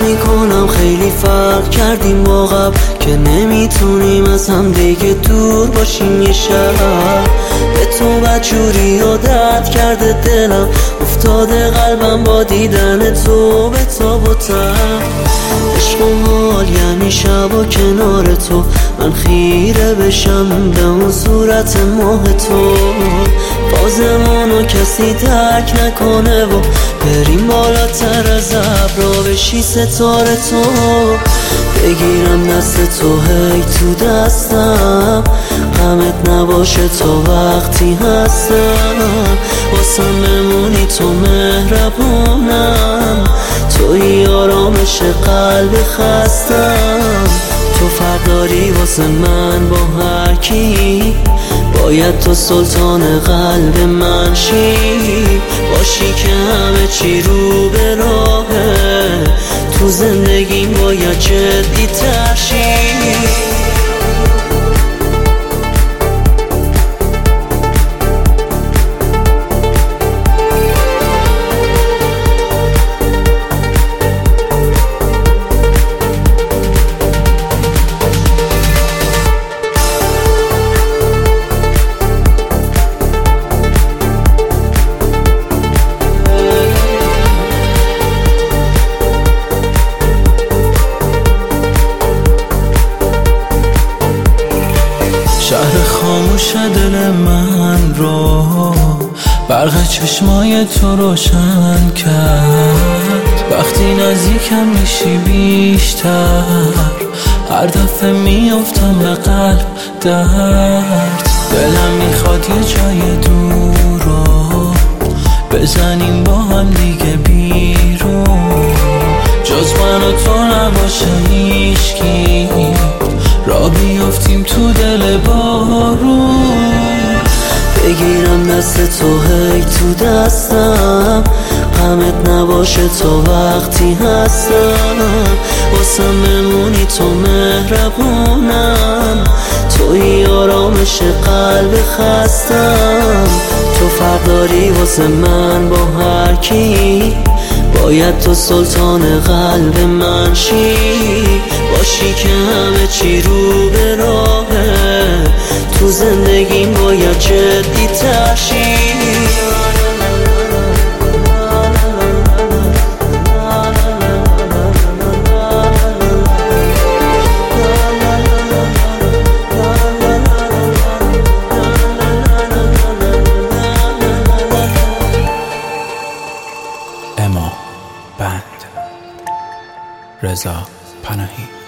میکنم خیلی فرق کردیم با قبل، که نمیتونیم از هم دیگه دور باشیم یه شب. به تو بدجوری عادت کرده دلم، افتاده قلبم با دیدن تو به تاب و تب. عشق و حال یعنی شب و کنار تو، من خیره بشم به اون صورت ماه تو. فازمونو کسی درک نکنه و بریم بالاتر از ابرا بشی ستاره تو. بگیرم دست تو هی تو دستم، غمت نباشه تا وقتی هستم. واسم بمونی تو مهربونم، توی آرامش قلب خستم. تو فرق داری واسه من با هر کی، باید تو سلطان قلب من شی. باشی که همه چی رو به راهه، تو زندگیم باید جدی تر شی. شهر خاموش دل من رو برق چشمای تو روشن کرد. وقتی نزدیکم میشی بیشتر، هر دفعه میافتم به قلب درد. دلم میخواد یه جای دور رو بزنیم با هم دیگه بیرون، جز من و تو نباشه هیچکی، را بیافتیم تو دل بارون. بگیرم دست تو هی تو دستم، غمت نباشه تا وقتی هستم. واسم بمونی تو مهربونم، توی آرامش قلب خستم. تو فرق داری واسه من با هر کی، باید تو سلطان قلب من شی. باشی که همه چی رو به راهه، تو زندگیم باید جدی تر شی. اما بند رضا پناهی.